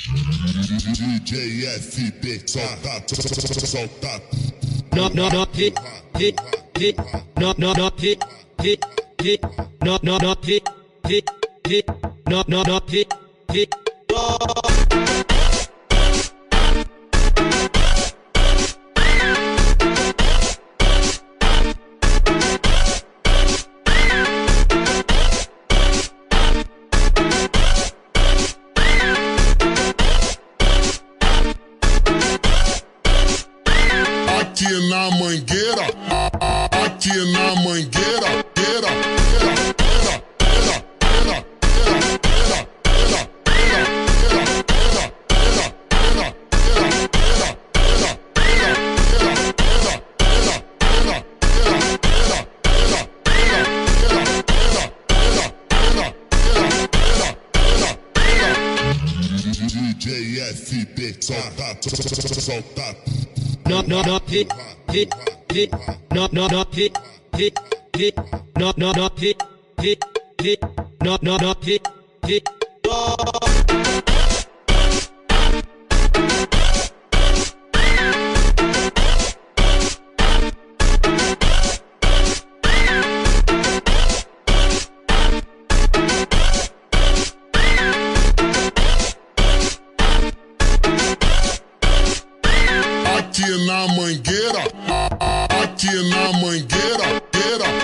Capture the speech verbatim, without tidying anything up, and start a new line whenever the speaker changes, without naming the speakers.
D J F B, solta, solta.
No, no, no, hit, hit, hit, no, no, no, hit, hit, hit, no, no, no, hit, hit, hit, no, no, no, hit, hit.
Aqui na mangueira, aqui na mangueira, era, era, era, era, era, era, D J F B, solta, solta.
No, no, no, hit, hit, hit, no, no, no, hit, hit, hit, no, no, no, hit, hit, hit, no, no, no, hit, hit.
Aqui na mangueira, aqui na mangueira, era.